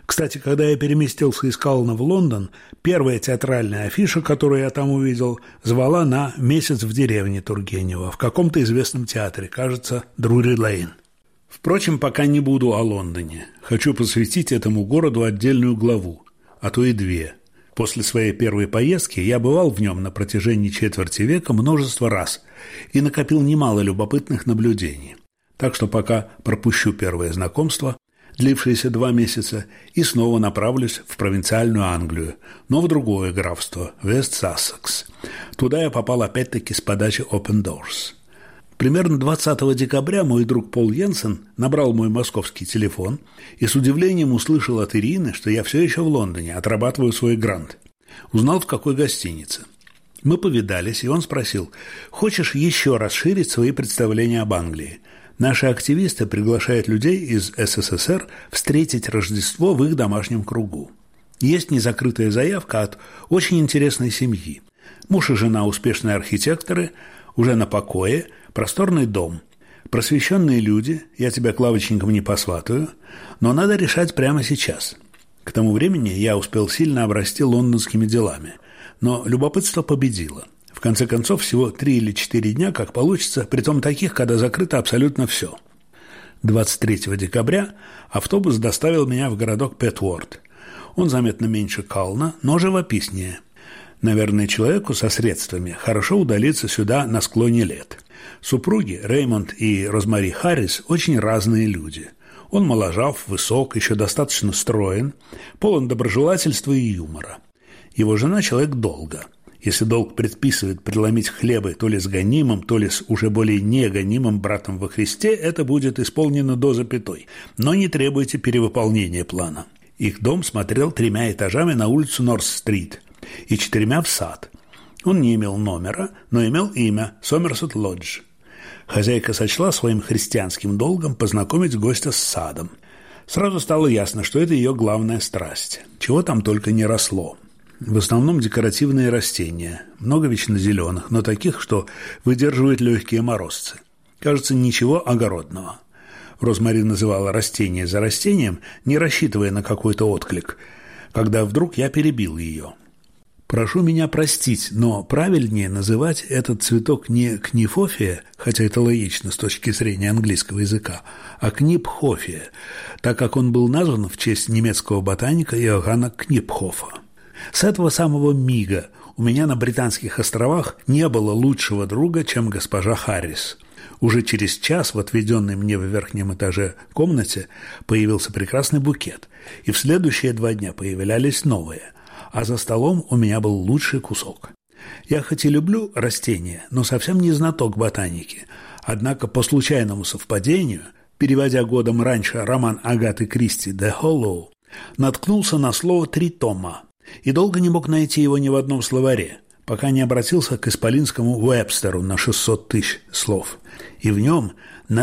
Кстати, когда я переместился из Кална в Лондон, первая театральная афиша, которую я там увидел, звала на «Месяц в деревне» Тургенева в каком-то известном театре, кажется, Друри-Лейн. Впрочем, пока не буду о Лондоне. Хочу посвятить этому городу отдельную главу, а то и две. После своей первой поездки я бывал в нем на протяжении четверти века множество раз и накопил немало любопытных наблюдений. Так что пока пропущу первое знакомство, длившееся 2 месяца, и снова направлюсь в провинциальную Англию, но в другое графство, Вест-Сассекс. Туда я попал опять-таки с подачи Open Doors. Примерно 20 декабря мой друг Пол Йенсен набрал мой московский телефон и с удивлением услышал от Ирины, что я все еще в Лондоне, отрабатываю свой грант. Узнал, в какой гостинице. Мы повидались, и он спросил: «Хочешь еще расширить свои представления об Англии? Наши активисты приглашают людей из СССР встретить Рождество в их домашнем кругу. Есть незакрытая заявка от очень интересной семьи. Муж и жена успешные архитекторы, уже на покое, просторный дом. Просвещенные люди, я тебя к лавочникам не посватаю, но надо решать прямо сейчас». К тому времени я успел сильно обрасти лондонскими делами, но любопытство победило. В конце концов, всего 3 или 4 дня, как получится, притом таких, когда закрыто абсолютно все. 23 декабря автобус доставил меня в городок Петворд. Он заметно меньше Кална, но живописнее. Наверное, человеку со средствами хорошо удалиться сюда на склоне лет. Супруги Реймонд и Розмари Харрис очень разные люди. Он моложав, высок, еще достаточно строен, полон доброжелательства и юмора. Его жена человек долга. Если долг предписывает преломить хлебы то ли с гонимым, то ли с уже более негонимым братом во Христе, это будет исполнено до запятой, но не требуйте перевыполнения плана. Их дом смотрел 3 этажами на улицу Норс-стрит и 4 в сад. Он не имел номера, но имел имя – Сомерсет Лодж. Хозяйка сочла своим христианским долгом познакомить гостя с садом. Сразу стало ясно, что это ее главная страсть. Чего там только не росло. В основном декоративные растения, много вечно зеленых, но таких, что выдерживают легкие морозцы. Кажется, ничего огородного. Розмари называла растение за растением, не рассчитывая на какой-то отклик, когда вдруг я перебил ее. Прошу меня простить, но правильнее называть этот цветок не книфофия, хотя это логично с точки зрения английского языка, а книпхофия, так как он был назван в честь немецкого ботаника Иоганна Книпхофа. С этого самого мига у меня на Британских островах не было лучшего друга, чем госпожа Харрис. Уже через час в отведенной мне в верхнем этаже комнате появился прекрасный букет, и в следующие 2 дня появлялись новые, а за столом у меня был лучший кусок. Я хоть и люблю растения, но совсем не знаток ботаники, однако по случайному совпадению, переводя годом раньше роман Агаты Кристи «The Hollow», наткнулся на слово «тритома» и долго не мог найти его ни в одном словаре, пока не обратился к исполинскому Уэбстеру на 600 000 слов. И в нем на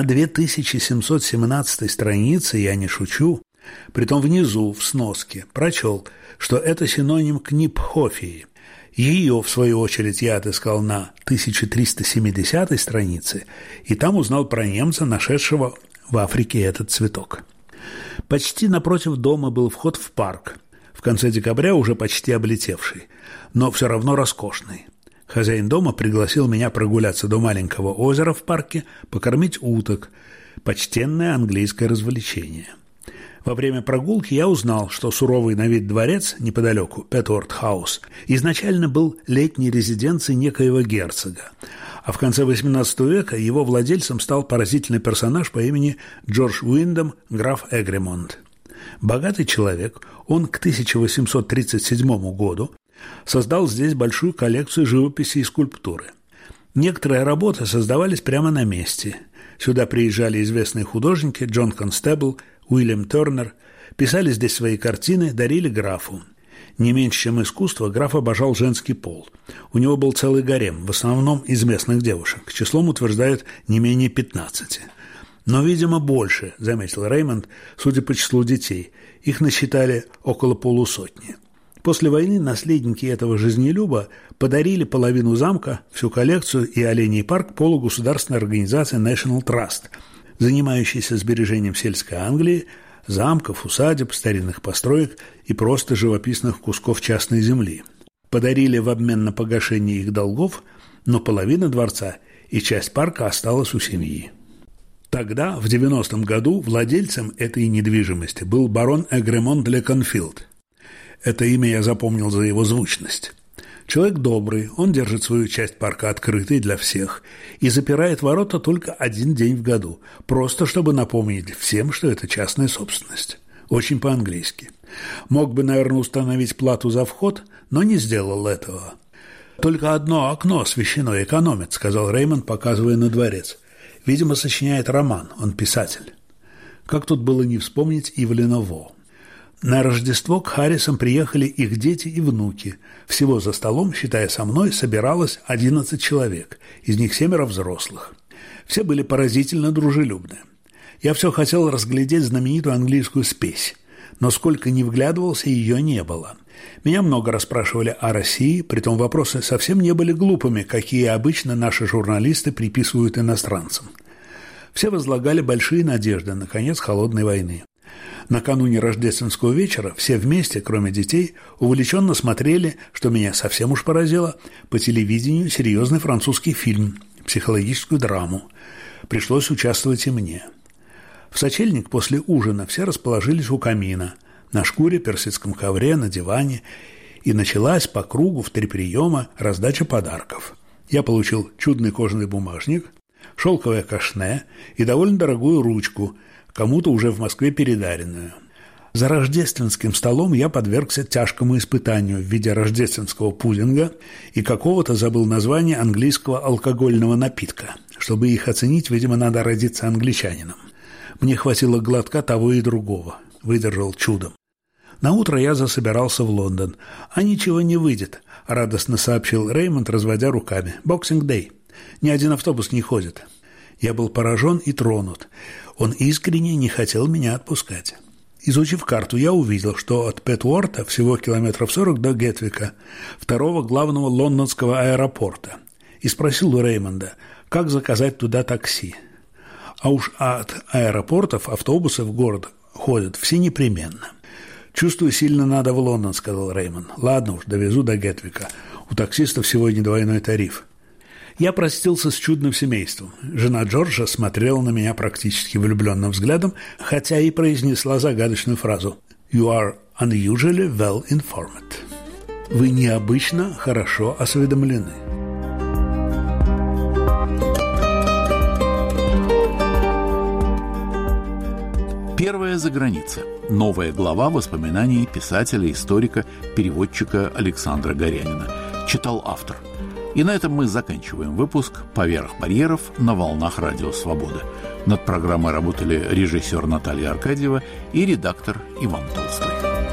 2717 странице, я не шучу, притом внизу, в сноске, прочел, что это синоним книпхофии. Ее, в свою очередь, я отыскал на 1370 странице, и там узнал про немца, нашедшего в Африке этот цветок. Почти напротив дома был вход в парк, в конце декабря уже почти облетевший, но все равно роскошный. Хозяин дома пригласил меня прогуляться до маленького озера в парке, покормить уток. Почтенное английское развлечение. Во время прогулки я узнал, что суровый на вид дворец неподалеку, Петворд-хаус, изначально был летней резиденцией некоего герцога, а в конце XVIII века его владельцем стал поразительный персонаж по имени Джордж Уиндом, граф Эгремонт. Богатый человек, он к 1837 году создал здесь большую коллекцию живописи и скульптуры. Некоторые работы создавались прямо на месте. Сюда приезжали известные художники Джон Констебл, Уильям Тернер, писали здесь свои картины, дарили графу. Не меньше, чем искусство, граф обожал женский пол. У него был целый гарем, в основном из местных девушек. Числом утверждают не менее 15. Но, видимо, больше, заметил Реймонд, судя по числу детей. Их насчитали около 50. После войны наследники этого жизнелюба подарили половину замка, всю коллекцию и Оленей парк полугосударственной организации National Trust, занимающейся сбережением сельской Англии, замков, усадеб, старинных построек и просто живописных кусков частной земли. Подарили в обмен на погашение их долгов, но половина дворца и часть парка осталась у семьи. Тогда, в 90-м году, владельцем этой недвижимости был барон Эгремон де Леконфилд. Это имя я запомнил за его звучность. Человек добрый, он держит свою часть парка открытой для всех и запирает ворота только один день в году, просто чтобы напомнить всем, что это частная собственность. Очень по-английски. Мог бы, наверное, установить плату за вход, но не сделал этого. «Только одно окно освещено, экономит», — сказал Реймонд, показывая на дворец. Видимо, сочиняет роман, он писатель. Как тут было не вспомнить Ивлина Во. На Рождество к Харрисам приехали их дети и внуки. Всего за столом, считая со мной, собиралось 11 человек, из них 7 взрослых. Все были поразительно дружелюбны. Я все хотел разглядеть знаменитую английскую спесь, но сколько ни вглядывался, ее не было. Меня много расспрашивали о России, притом вопросы совсем не были глупыми, какие обычно наши журналисты приписывают иностранцам. Все возлагали большие надежды на конец холодной войны. Накануне рождественского вечера все вместе, кроме детей, увлеченно смотрели, что меня совсем уж поразило, по телевидению серьезный французский фильм, психологическую драму. Пришлось участвовать и мне. В сочельник после ужина все расположились у камина, на шкуре, персидском ковре, на диване, и началась по кругу в 3 приема раздача подарков. Я получил чудный кожаный бумажник, шелковое кашне и довольно дорогую ручку, кому-то уже в Москве передаренную. За рождественским столом я подвергся тяжкому испытанию в виде рождественского пудинга и какого-то, забыл название, английского алкогольного напитка. Чтобы их оценить, видимо, надо родиться англичанином. Мне хватило глотка того и другого. Выдержал чудом. Наутро я засобирался в Лондон. А ничего не выйдет, радостно сообщил Реймонд, разводя руками. Boxing Day. Ни один автобус не ходит. Я был поражен и тронут. Он искренне не хотел меня отпускать. Изучив карту, я увидел, что от Петворта всего километров 40 до Гетвика, второго главного лондонского аэропорта, и спросил у Реймонда, как заказать туда такси. А уж от аэропортов автобусы в город ходят все непременно. «Чувствую, сильно надо в Лондон», — сказал Реймонд. «Ладно уж, довезу до Гетвика. У таксистов сегодня двойной тариф». Я простился с чудным семейством. Жена Джорджа смотрела на меня практически влюбленным взглядом, хотя и произнесла загадочную фразу «You are unusually well informed». «Вы необычно хорошо осведомлены». Первая за границей. Новая глава воспоминаний писателя, историка, переводчика Александра Горянина. Читал автор. И на этом мы заканчиваем выпуск «Поверх барьеров» на волнах Радио Свобода. Над программой работали режиссер Наталья Аркадьева и редактор Иван Толстой.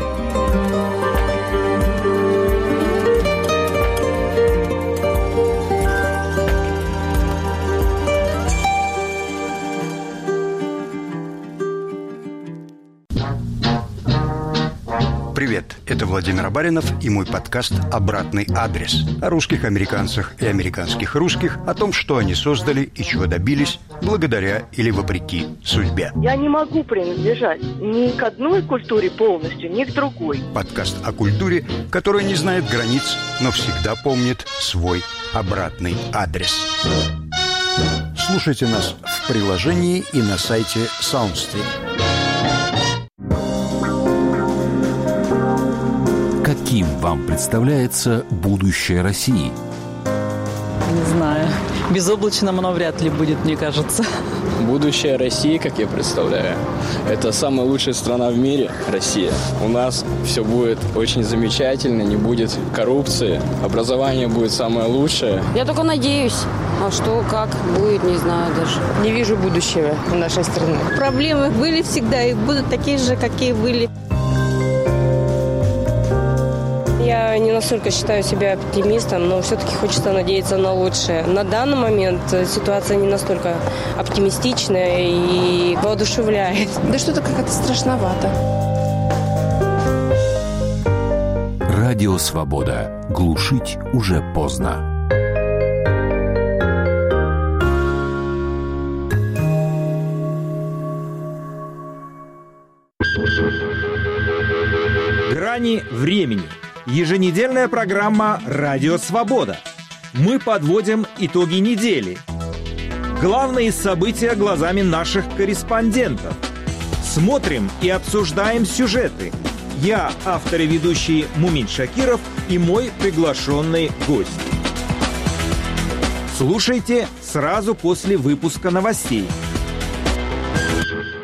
Привет, это Владимир Абаринов и мой подкаст «Обратный адрес» о русских американцах и американских русских, о том, что они создали и чего добились благодаря или вопреки судьбе. Я не могу принадлежать ни к одной культуре полностью, ни к другой. Подкаст о культуре, которая не знает границ, но всегда помнит свой обратный адрес. Слушайте нас в приложении и на сайте SoundStream. Каким вам представляется будущее России? Не знаю. Безоблачным оно вряд ли будет, мне кажется. Будущее России, как я представляю, это самая лучшая страна в мире, Россия. У нас все будет очень замечательно, не будет коррупции, образование будет самое лучшее. Я только надеюсь. А что, как будет, не знаю даже. Не вижу будущего у нашей страны. Проблемы были всегда и будут такие же, какие были. Я не настолько считаю себя оптимистом, но все-таки хочется надеяться на лучшее. На данный момент ситуация не настолько оптимистичная и воодушевляет. Да что-то как-то страшновато. Радио Свобода. Глушить уже поздно. Грани времени. Еженедельная программа «Радио Свобода». Мы подводим итоги недели. Главные события глазами наших корреспондентов. Смотрим и обсуждаем сюжеты. Я, автор и ведущий Мумин Шакиров, и мой приглашенный гость. Слушайте сразу после выпуска новостей.